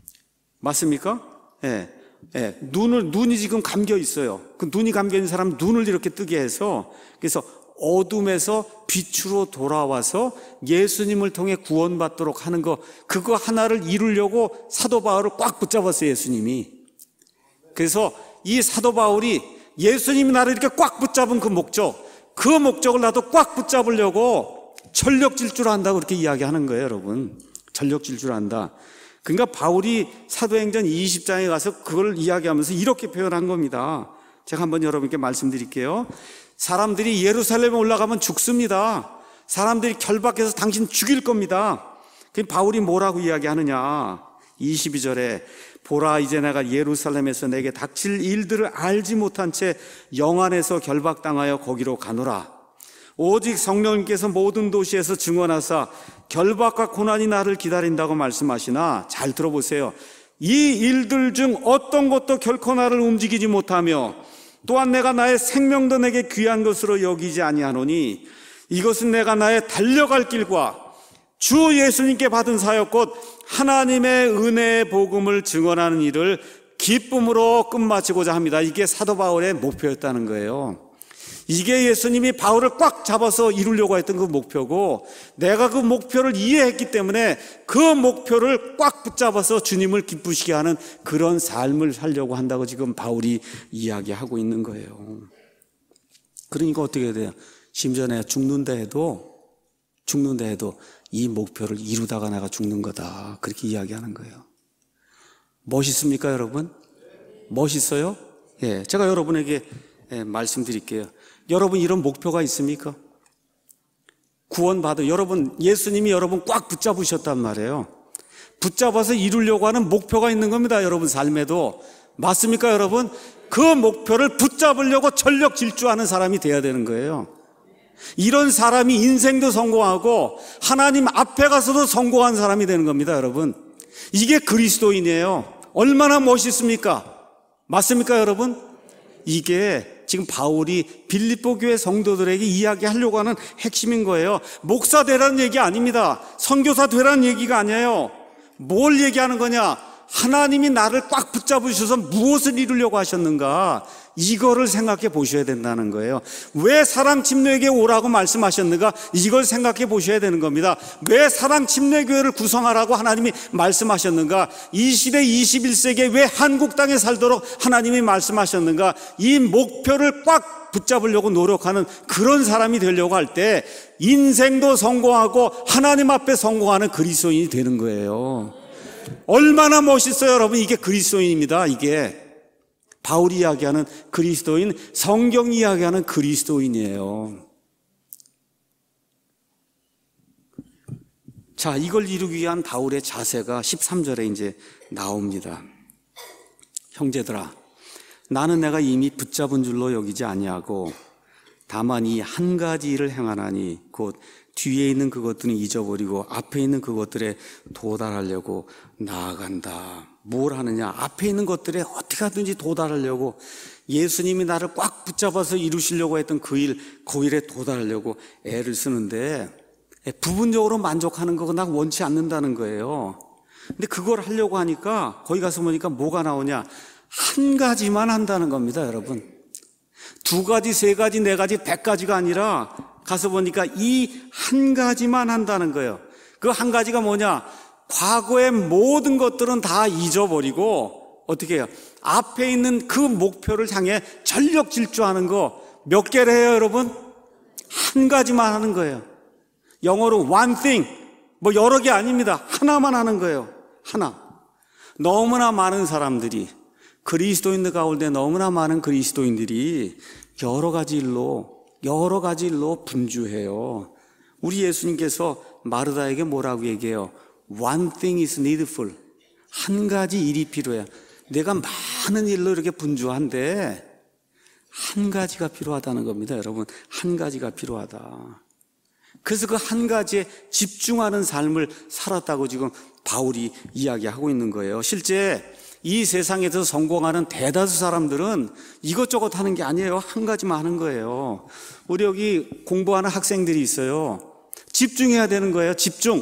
맞습니까? 예, 예, 눈을, 눈이 지금 감겨 있어요. 그 눈이 감겨 있는 사람 눈을 이렇게 뜨게 해서, 그래서 어둠에서 빛으로 돌아와서 예수님을 통해 구원받도록 하는 거, 그거 하나를 이루려고 사도 바울을 꽉 붙잡았어요, 예수님이. 그래서 이 사도 바울이 예수님이 나를 이렇게 꽉 붙잡은 그 목적, 그 목적을 나도 꽉 붙잡으려고 전력 질주를 한다고 그렇게 이야기하는 거예요, 여러분. 전력 질주를 한다. 그러니까 바울이 사도행전 이십 장에 가서 그걸 이야기하면서 이렇게 표현한 겁니다. 제가 한번 여러분께 말씀드릴게요. 사람들이 예루살렘에 올라가면 죽습니다. 사람들이 결박해서 당신 죽일 겁니다. 그 바울이 뭐라고 이야기하느냐? 이십이 절에 보라, 이제 내가 예루살렘에서 내게 닥칠 일들을 알지 못한 채 영안에서 결박당하여 거기로 가노라. 오직 성령님께서 모든 도시에서 증언하사 결박과 고난이 나를 기다린다고 말씀하시나, 잘 들어보세요. 이 일들 중 어떤 것도 결코 나를 움직이지 못하며 또한 내가 나의 생명도 내게 귀한 것으로 여기지 아니하노니 이것은 내가 나의 달려갈 길과 주 예수님께 받은 사역 곧 하나님의 은혜의 복음을 증언하는 일을 기쁨으로 끝마치고자 합니다. 이게 사도 바울의 목표였다는 거예요. 이게 예수님이 바울을 꽉 잡아서 이루려고 했던 그 목표고, 내가 그 목표를 이해했기 때문에 그 목표를 꽉 붙잡아서 주님을 기쁘시게 하는 그런 삶을 살려고 한다고 지금 바울이 이야기하고 있는 거예요. 그러니까 어떻게 돼요? 심지어 내가 죽는다 해도 죽는다 해도 이 목표를 이루다가 내가 죽는 거다, 그렇게 이야기하는 거예요. 멋있습니까, 여러분? 멋있어요? 예, 제가 여러분에게 예, 말씀드릴게요. 여러분, 이런 목표가 있습니까? 구원받아, 여러분, 예수님이 여러분 꽉 붙잡으셨단 말이에요. 붙잡아서 이루려고 하는 목표가 있는 겁니다. 여러분 삶에도. 맞습니까, 여러분? 그 목표를 붙잡으려고 전력 질주하는 사람이 돼야 되는 거예요. 이런 사람이 인생도 성공하고 하나님 앞에 가서도 성공한 사람이 되는 겁니다, 여러분. 이게 그리스도인이에요. 얼마나 멋있습니까? 맞습니까, 여러분? 이게 지금 바울이 빌립보 교회 성도들에게 이야기하려고 하는 핵심인 거예요. 목사 되라는 얘기 아닙니다. 선교사 되라는 얘기가 아니에요. 뭘 얘기하는 거냐? 하나님이 나를 꽉 붙잡으셔서 무엇을 이루려고 하셨는가? 이거를 생각해 보셔야 된다는 거예요. 왜 사랑 침례교회 오라고 말씀하셨는가? 이걸 생각해 보셔야 되는 겁니다. 왜 사랑 침례교회를 구성하라고 하나님이 말씀하셨는가? 이 시대 이십일 세기에 왜 한국 땅에 살도록 하나님이 말씀하셨는가? 이 목표를 꽉 붙잡으려고 노력하는 그런 사람이 되려고 할 때 인생도 성공하고 하나님 앞에 성공하는 그리스도인이 되는 거예요. 얼마나 멋있어요, 여러분. 이게 그리스도인입니다. 이게 바울이 이야기하는 그리스도인, 성경이 이야기하는 그리스도인이에요. 자, 이걸 이루기 위한 바울의 자세가 십삼 절에 이제 나옵니다. 형제들아, 나는 내가 이미 붙잡은 줄로 여기지 아니하고 다만 이 한 가지 일을 행하나니 곧 뒤에 있는 그것들은 잊어버리고 앞에 있는 그것들에 도달하려고 나아간다. 뭘 하느냐? 앞에 있는 것들에 어떻게 하든지 도달하려고, 예수님이 나를 꽉 붙잡아서 이루시려고 했던 그 일, 그 일에 도달하려고 애를 쓰는데 부분적으로 만족하는 거 난 원치 않는다는 거예요. 근데 그걸 하려고 하니까 거기 가서 보니까 뭐가 나오냐? 한 가지만 한다는 겁니다, 여러분. 두 가지, 세 가지, 네 가지, 백 가지가 아니라 가서 보니까 이 한 가지만 한다는 거예요. 그 한 가지가 뭐냐? 과거의 모든 것들은 다 잊어버리고 어떻게 해요? 앞에 있는 그 목표를 향해 전력 질주하는 거 몇 개를 해요, 여러분? 한 가지만 하는 거예요. 영어로 one thing, 뭐 여러 개 아닙니다. 하나만 하는 거예요. 하나. 너무나 많은 사람들이, 그리스도인들 가운데 너무나 많은 그리스도인들이 여러 가지 일로 여러 가지 일로 분주해요. 우리 예수님께서 마르다에게 뭐라고 얘기해요? One thing is needful. 한 가지 일이 필요해. 내가 많은 일로 이렇게 분주한데 한 가지가 필요하다는 겁니다, 여러분. 한 가지가 필요하다. 그래서 그 한 가지에 집중하는 삶을 살았다고 지금 바울이 이야기하고 있는 거예요. 실제 이 세상에서 성공하는 대다수 사람들은 이것저것 하는 게 아니에요. 한 가지만 하는 거예요. 우리 여기 공부하는 학생들이 있어요. 집중해야 되는 거예요. 집중.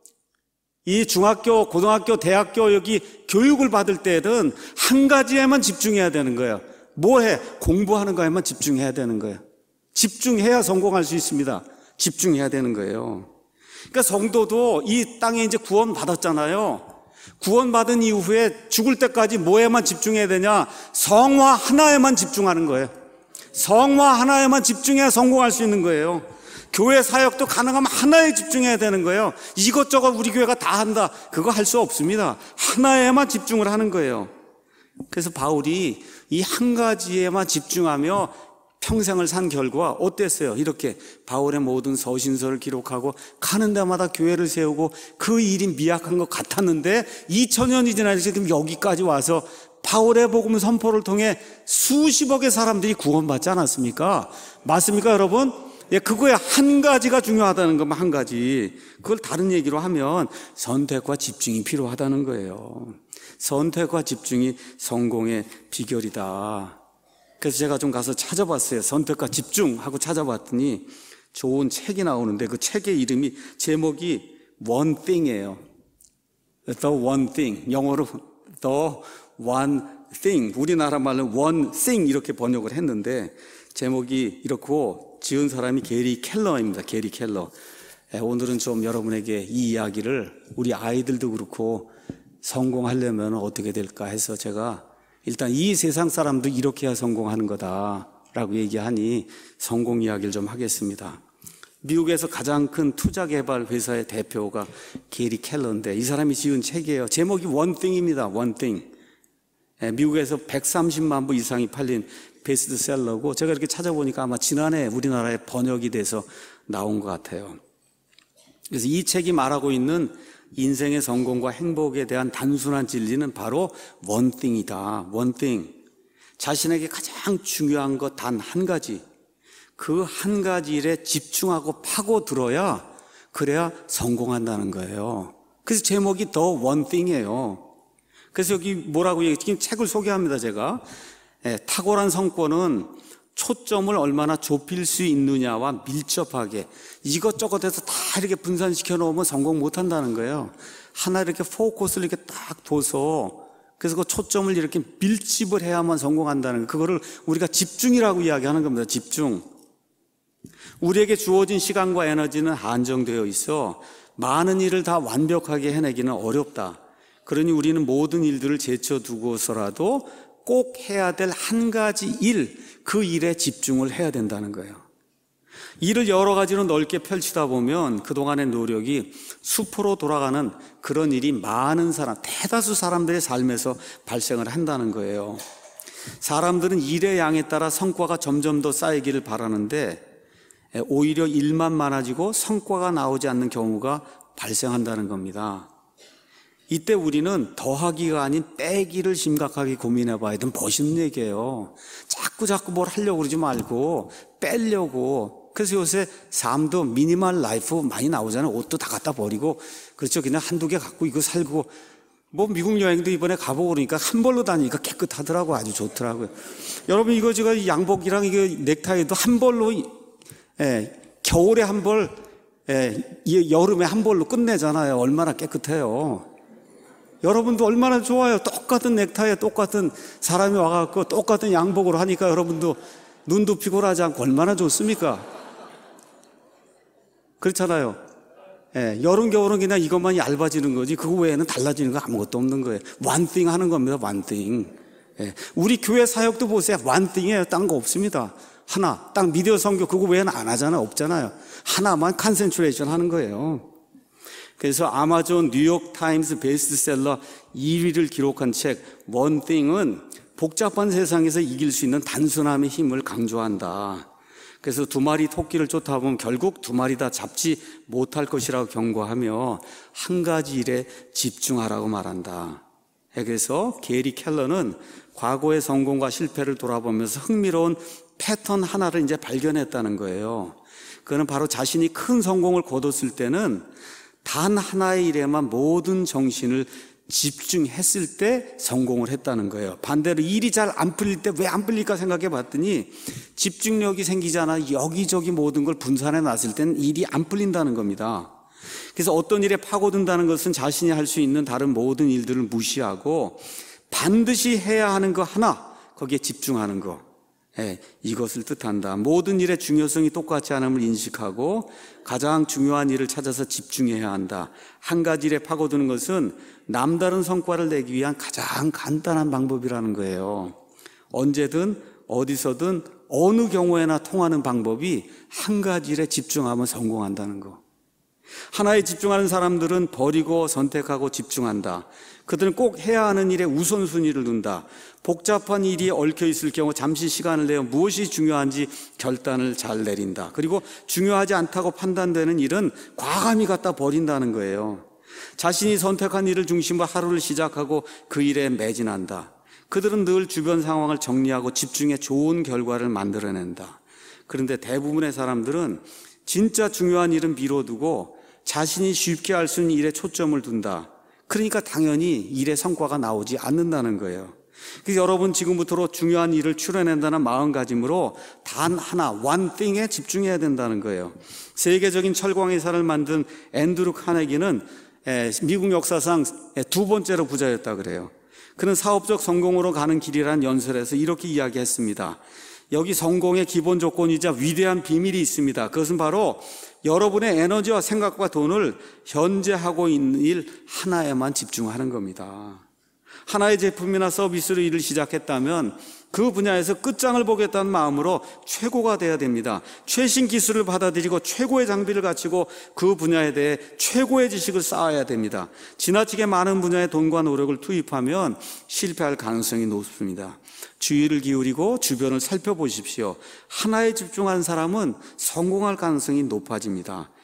이 중학교, 고등학교, 대학교 여기 교육을 받을 때는 한 가지에만 집중해야 되는 거예요. 뭐 해? 공부하는 거에만 집중해야 되는 거예요. 집중해야 성공할 수 있습니다. 집중해야 되는 거예요. 그러니까 성도도 이 땅에 이제 구원 받았잖아요. 구원받은 이후에 죽을 때까지 뭐에만 집중해야 되냐? 성화 하나에만 집중하는 거예요. 성화 하나에만 집중해야 성공할 수 있는 거예요. 교회 사역도 가능하면 하나에 집중해야 되는 거예요. 이것저것 우리 교회가 다 한다, 그거 할 수 없습니다. 하나에만 집중을 하는 거예요. 그래서 바울이 이 한 가지에만 집중하며 평생을 산 결과 어땠어요? 이렇게 바울의 모든 서신서를 기록하고 가는 데마다 교회를 세우고 그 일이 미약한 것 같았는데 이천 년이 지나서 지금 여기까지 와서 바울의 복음 선포를 통해 수십억의 사람들이 구원받지 않았습니까? 맞습니까, 여러분? 예, 그거에 한 가지가 중요하다는 것만, 한 가지. 그걸 다른 얘기로 하면 선택과 집중이 필요하다는 거예요. 선택과 집중이 성공의 비결이다. 그래서 제가 좀 가서 찾아봤어요. 선택과 집중하고 찾아봤더니 좋은 책이 나오는데 그 책의 이름이, 제목이 One Thing이에요. The One Thing. 영어로 The One Thing. 우리나라 말로 One Thing 이렇게 번역을 했는데 제목이 이렇고 지은 사람이 게리 켈러입니다. 게리 켈러. 오늘은 좀 여러분에게 이 이야기를, 우리 아이들도 그렇고 성공하려면 어떻게 될까 해서 제가 일단 이 세상 사람도 이렇게 해야 성공하는 거다라고 얘기하니 성공 이야기를 좀 하겠습니다. 미국에서 가장 큰 투자 개발 회사의 대표가 게리 켈러인데 이 사람이 지은 책이에요. 제목이 One Thing입니다. One Thing. 미국에서 백삼십만 부 이상이 팔린 베스트셀러고, 제가 이렇게 찾아보니까 아마 지난해 우리나라에 번역이 돼서 나온 것 같아요. 그래서 이 책이 말하고 있는 인생의 성공과 행복에 대한 단순한 진리는 바로 one thing이다. one thing. 자신에게 가장 중요한 것 단 한 가지. 그 한 가지 일에 집중하고 파고들어야 그래야 성공한다는 거예요. 그래서 제목이 The One Thing이에요. 그래서 여기 뭐라고 얘기해? 지금 책을 소개합니다, 제가. 예, 탁월한 성과는 초점을 얼마나 좁힐 수 있느냐와 밀접하게 이것저것에서 다 이렇게 분산시켜 놓으면 성공 못 한다는 거예요. 하나 이렇게 포커스를 이렇게 딱 둬서 그래서 그 초점을 이렇게 밀집을 해야만 성공한다는 거. 그거를 우리가 집중이라고 이야기하는 겁니다. 집중. 우리에게 주어진 시간과 에너지는 한정되어 있어 많은 일을 다 완벽하게 해내기는 어렵다. 그러니 우리는 모든 일들을 제쳐두고서라도 꼭 해야 될 한 가지 일, 그 일에 집중을 해야 된다는 거예요. 일을 여러 가지로 넓게 펼치다 보면 그동안의 노력이 수포로 돌아가는 그런 일이 많은 사람, 대다수 사람들의 삶에서 발생을 한다는 거예요. 사람들은 일의 양에 따라 성과가 점점 더 쌓이기를 바라는데 오히려 일만 많아지고 성과가 나오지 않는 경우가 발생한다는 겁니다. 이때 우리는 더하기가 아닌 빼기를 심각하게 고민해 봐야 되는 멋있는 얘기예요. 자꾸 자꾸 뭘 하려고 그러지 말고 빼려고. 그래서 요새 삶도 미니멀 라이프 많이 나오잖아요. 옷도 다 갖다 버리고. 그렇죠. 그냥 한두 개 갖고 이거 살고. 뭐 미국 여행도 이번에 가보고 그러니까 한 벌로 다니니까 깨끗하더라고요. 아주 좋더라고요. 여러분 이거 제가 양복이랑 이거 넥타이도 한 벌로 예, 겨울에 한 벌, 예, 여름에 한 벌로 끝내잖아요. 얼마나 깨끗해요. 여러분도 얼마나 좋아요. 똑같은 넥타이에 똑같은 사람이 와갖고 똑같은 양복으로 하니까 여러분도 눈도 피곤하지 않고 얼마나 좋습니까? 그렇잖아요. 예, 여름, 겨울은 그냥 이것만 얇아지는 거지 그거 외에는 달라지는 거 아무것도 없는 거예요. one thing 하는 겁니다. one thing. 예, 우리 교회 사역도 보세요. one thing이에요. 딴 거 없습니다. 하나, 딱 미디어 선교 그거 외에는 안 하잖아요. 없잖아요. 하나만 컨센트레이션 하는 거예요. 그래서 아마존 뉴욕타임스 베스트셀러 이 위를 기록한 책 One Thing은 복잡한 세상에서 이길 수 있는 단순함의 힘을 강조한다. 그래서 두 마리 토끼를 쫓아보면 결국 두 마리 다 잡지 못할 것이라고 경고하며 한 가지 일에 집중하라고 말한다. 그래서 게리 켈러는 과거의 성공과 실패를 돌아보면서 흥미로운 패턴 하나를 이제 발견했다는 거예요. 그는 바로 자신이 큰 성공을 거뒀을 때는 단 하나의 일에만 모든 정신을 집중했을 때 성공을 했다는 거예요. 반대로 일이 잘 안 풀릴 때 왜 안 풀릴까 생각해 봤더니 집중력이 생기잖아. 여기저기 모든 걸 분산해 놨을 때는 일이 안 풀린다는 겁니다. 그래서 어떤 일에 파고든다는 것은 자신이 할 수 있는 다른 모든 일들을 무시하고 반드시 해야 하는 거 하나, 거기에 집중하는 거. 예, 이것을 뜻한다. 모든 일의 중요성이 똑같지 않음을 인식하고 가장 중요한 일을 찾아서 집중해야 한다. 한 가지 일에 파고드는 것은 남다른 성과를 내기 위한 가장 간단한 방법이라는 거예요. 언제든 어디서든 어느 경우에나 통하는 방법이 한 가지 일에 집중하면 성공한다는 거. 하나에 집중하는 사람들은 버리고 선택하고 집중한다. 그들은 꼭 해야 하는 일에 우선순위를 둔다. 복잡한 일이 얽혀 있을 경우 잠시 시간을 내어 무엇이 중요한지 결단을 잘 내린다. 그리고 중요하지 않다고 판단되는 일은 과감히 갖다 버린다는 거예요. 자신이 선택한 일을 중심으로 하루를 시작하고 그 일에 매진한다. 그들은 늘 주변 상황을 정리하고 집중해 좋은 결과를 만들어낸다. 그런데 대부분의 사람들은 진짜 중요한 일은 미뤄두고 자신이 쉽게 할 수 있는 일에 초점을 둔다. 그러니까 당연히 일의 성과가 나오지 않는다는 거예요. 그래서 여러분 지금부터 중요한 일을 추려낸다는 마음가짐으로 단 하나, one thing에 집중해야 된다는 거예요. 세계적인 철광회사를 만든 앤드루 카네기는 미국 역사상 두 번째로 부자였다 그래요. 그는 사업적 성공으로 가는 길이라는 연설에서 이렇게 이야기했습니다. 여기 성공의 기본 조건이자 위대한 비밀이 있습니다. 그것은 바로 여러분의 에너지와 생각과 돈을 현재 하고 있는 일 하나에만 집중하는 겁니다. 하나의 제품이나 서비스로 일을 시작했다면 그 분야에서 끝장을 보겠다는 마음으로 최고가 돼야 됩니다. 최신 기술을 받아들이고 최고의 장비를 갖추고 그 분야에 대해 최고의 지식을 쌓아야 됩니다. 지나치게 많은 분야에 돈과 노력을 투입하면 실패할 가능성이 높습니다. 주의를 기울이고 주변을 살펴보십시오. 하나에 집중한 사람은 성공할 가능성이 높아집니다.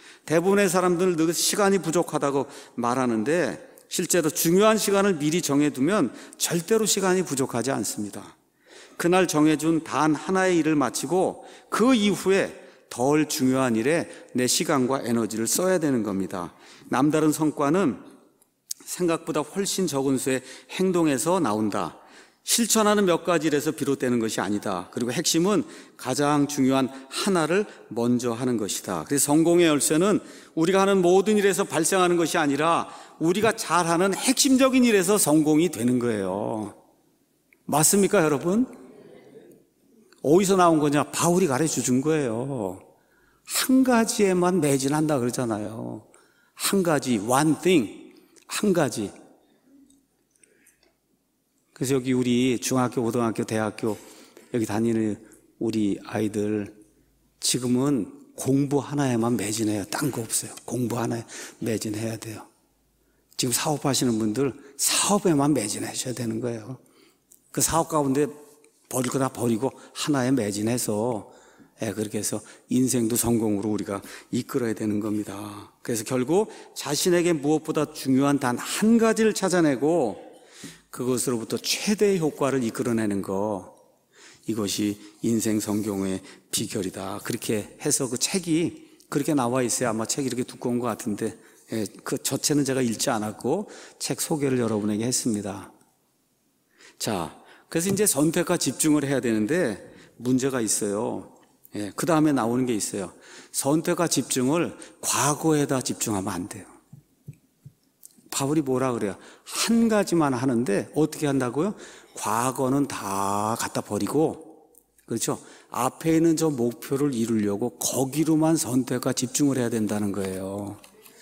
대부분의 사람들은 늘 시간이 부족하다고 말하는데 실제로 중요한 시간을 미리 정해두면 절대로 시간이 부족하지 않습니다. 그날 정해준 단 하나의 일을 마치고 그 이후에 덜 중요한 일에 내 시간과 에너지를 써야 되는 겁니다. 남다른 성과는 생각보다 훨씬 적은 수의 행동에서 나온다. 실천하는 몇 가지 일에서 비롯되는 것이 아니다. 그리고 핵심은 가장 중요한 하나를 먼저 하는 것이다. 그래서 성공의 열쇠는 우리가 하는 모든 일에서 발생하는 것이 아니라 우리가 잘하는 핵심적인 일에서 성공이 되는 거예요. 맞습니까, 여러분? 어디서 나온 거냐? 바울이 가르쳐 준 거예요. 한 가지에만 매진한다 그러잖아요. 한 가지, one thing, 한 가지. 그래서 여기 우리 중학교, 고등학교, 대학교 여기 다니는 우리 아이들 지금은 공부 하나에만 매진해요. 딴 거 없어요. 공부 하나에 매진해야 돼요. 지금 사업하시는 분들 사업에만 매진하셔야 되는 거예요. 그 사업 가운데 버릴 거 다 버리고 하나에 매진해서 예, 그렇게 해서 인생도 성공으로 우리가 이끌어야 되는 겁니다. 그래서 결국 자신에게 무엇보다 중요한 단 한 가지를 찾아내고 그것으로부터 최대의 효과를 이끌어내는 거, 이것이 인생 성공의 비결이다. 그렇게 해서 그 책이 그렇게 나와 있어요. 아마 책이 이렇게 두꺼운 것 같은데 예, 그 저체는 제가 읽지 않았고 책 소개를 여러분에게 했습니다. 자, 그래서 이제 선택과 집중을 해야 되는데 문제가 있어요. 예, 그 다음에 나오는 게 있어요. 선택과 집중을 과거에다 집중하면 안 돼요. 바울이 뭐라 그래요? 한 가지만 하는데 어떻게 한다고요? 과거는 다 갖다 버리고, 그렇죠? 앞에 있는 저 목표를 이루려고 거기로만 선택과 집중을 해야 된다는 거예요.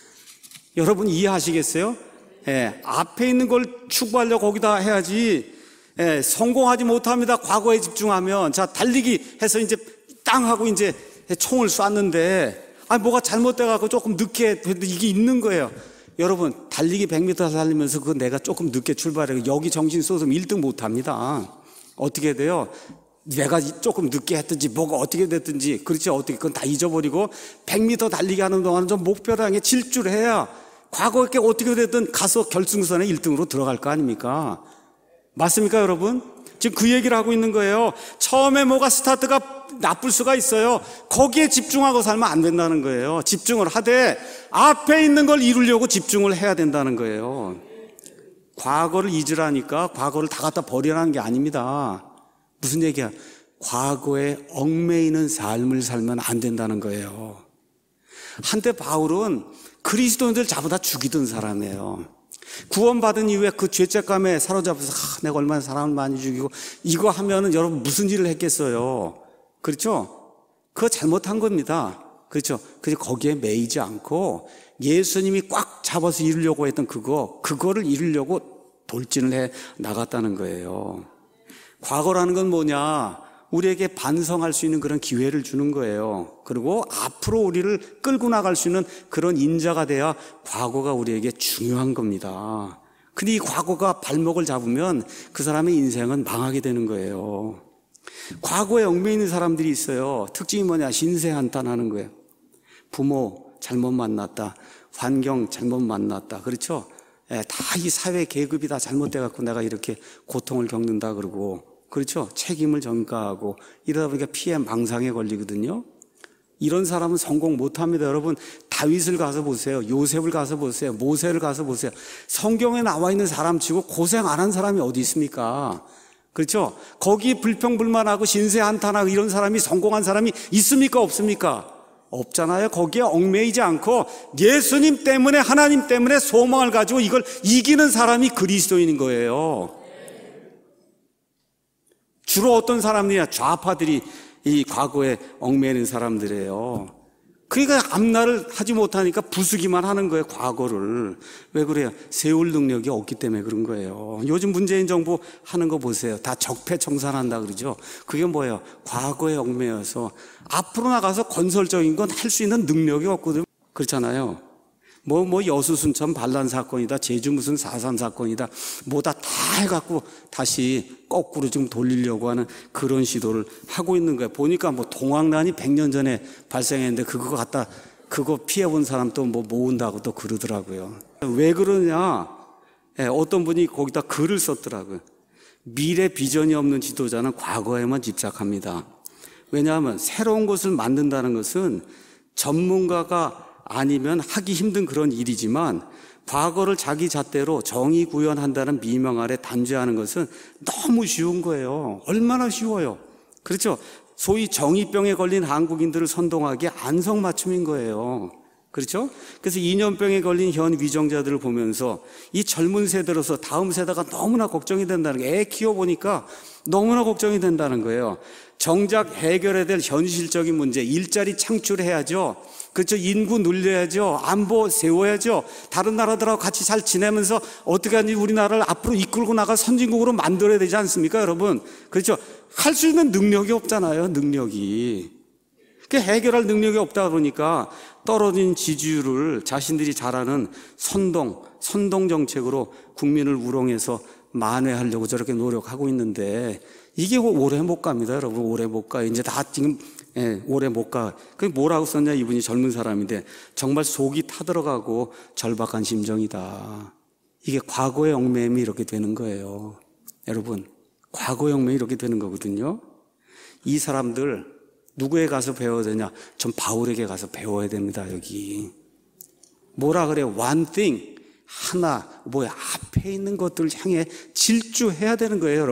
여러분 이해하시겠어요? 예, 앞에 있는 걸 추구하려고 거기다 해야지. 예, 성공하지 못합니다. 과거에 집중하면. 자, 달리기 해서 이제 땅 하고 이제 총을 쐈는데, 아, 뭐가 잘못돼갖고 조금 늦게 됐는데 이게 있는 거예요. 여러분, 달리기 백 미터 달리면서 그거 내가 조금 늦게 출발해서 여기 정신 쏟으면 일 등 못 합니다. 어떻게 돼요? 내가 조금 늦게 했든지 뭐가 어떻게 됐든지, 그렇지, 어떻게, 그건 다 잊어버리고 백 미터 달리기 하는 동안은 좀 목표를 향해 질주를 해야 과거에 어떻게 됐든 가서 결승선에 일 등으로 들어갈 거 아닙니까? 맞습니까, 여러분? 지금 그 얘기를 하고 있는 거예요. 처음에 뭐가 스타트가 나쁠 수가 있어요. 거기에 집중하고 살면 안 된다는 거예요. 집중을 하되 앞에 있는 걸 이루려고 집중을 해야 된다는 거예요. 과거를 잊으라니까 과거를 다 갖다 버리라는 게 아닙니다. 무슨 얘기야? 과거에 얽매이는 삶을 살면 안 된다는 거예요. 한때 바울은 그리스도인들 잡아다 죽이던 사람이에요. 구원받은 이후에 그 죄책감에 사로잡혀서 아, 내가 얼마나 사람을 많이 죽이고 이거 하면은 여러분 무슨 일을 했겠어요? 그렇죠? 그거 잘못한 겁니다. 그렇죠? 그래서 거기에 매이지 않고 예수님이 꽉 잡아서 이루려고 했던 그거, 그거를 이루려고 돌진을 해 나갔다는 거예요. 과거라는 건 뭐냐? 우리에게 반성할 수 있는 그런 기회를 주는 거예요. 그리고 앞으로 우리를 끌고 나갈 수 있는 그런 인자가 돼야 과거가 우리에게 중요한 겁니다. 근데 이 과거가 발목을 잡으면 그 사람의 인생은 망하게 되는 거예요. 과거에 얽매이는 사람들이 있어요. 특징이 뭐냐? 신세한탄하는 거예요. 부모 잘못 만났다, 환경 잘못 만났다, 그렇죠? 다 이 사회 계급이 다 잘못돼갖고 내가 이렇게 고통을 겪는다 그러고, 그렇죠? 책임을 전가하고 이러다 보니까 피해 망상에 걸리거든요. 이런 사람은 성공 못합니다. 여러분 다윗을 가서 보세요. 요셉을 가서 보세요. 모세를 가서 보세요. 성경에 나와 있는 사람치고 고생 안 한 사람이 어디 있습니까? 그렇죠? 거기 불평불만하고 신세한탄하고 이런 사람이 성공한 사람이 있습니까? 없습니까? 없잖아요. 거기에 얽매이지 않고 예수님 때문에, 하나님 때문에 소망을 가지고 이걸 이기는 사람이 그리스도인인 거예요. 주로 어떤 사람들이냐? 좌파들이 이 과거에 얽매이는 사람들이에요. 그러니까 앞날을 하지 못하니까 부수기만 하는 거예요, 과거를. 왜 그래요? 세울 능력이 없기 때문에 그런 거예요. 요즘 문재인 정부 하는 거 보세요. 다 적폐청산한다 그러죠. 그게 뭐예요? 과거에 얽매여서 앞으로 나가서 건설적인 건 할 수 있는 능력이 없거든요. 그렇잖아요. 뭐, 뭐, 여수순천 반란 사건이다, 제주 무슨 사삼 사건이다, 뭐다 다 해갖고 다시 거꾸로 지금 돌리려고 하는 그런 시도를 하고 있는 거예요. 보니까 뭐 동학난이 백 년 전에 발생했는데 그거 갖다 그거 피해본 사람 또 뭐 모은다고 또 그러더라고요. 왜 그러냐? 예, 어떤 분이 거기다 글을 썼더라고요. 미래 비전이 없는 지도자는 과거에만 집착합니다. 왜냐하면 새로운 것을 만든다는 것은 전문가가 아니면 하기 힘든 그런 일이지만 과거를 자기 잣대로 정의 구현한다는 미명 아래 단죄하는 것은 너무 쉬운 거예요. 얼마나 쉬워요. 그렇죠? 소위 정의병에 걸린 한국인들을 선동하기에 안성맞춤인 거예요. 그렇죠? 그래서 이념병에 걸린 현 위정자들을 보면서 이 젊은 세대로서 다음 세대가 너무나 걱정이 된다는 거예요. 애 키워보니까 너무나 걱정이 된다는 거예요. 정작 해결해야 될 현실적인 문제, 일자리 창출해야죠. 그렇죠? 인구 늘려야죠. 안보 세워야죠. 다른 나라들하고 같이 잘 지내면서 어떻게 하는지 우리나라를 앞으로 이끌고 나갈 선진국으로 만들어야 되지 않습니까, 여러분? 그렇죠? 할 수 있는 능력이 없잖아요, 능력이. 그 해결할 능력이 없다 보니까 떨어진 지지율을 자신들이 잘하는 선동, 선동 정책으로 국민을 우롱해서 만회하려고 저렇게 노력하고 있는데 이게 오래 못 갑니다, 여러분. 오래 못 가. 이제 다 지금 예, 오래 못 가. 그 뭐라고 썼냐, 이분이 젊은 사람인데 정말 속이 타들어가고 절박한 심정이다. 이게 과거의 얽매임이 이렇게 되는 거예요, 여러분. 과거의 얽매임이 이렇게 되는 거거든요. 이 사람들 누구에 가서 배워야 되냐? 전 바울에게 가서 배워야 됩니다, 여기. 뭐라 그래요? One thing. 하나, 뭐야, 앞에 있는 것들을 향해 질주해야 되는 거예요, 여러분.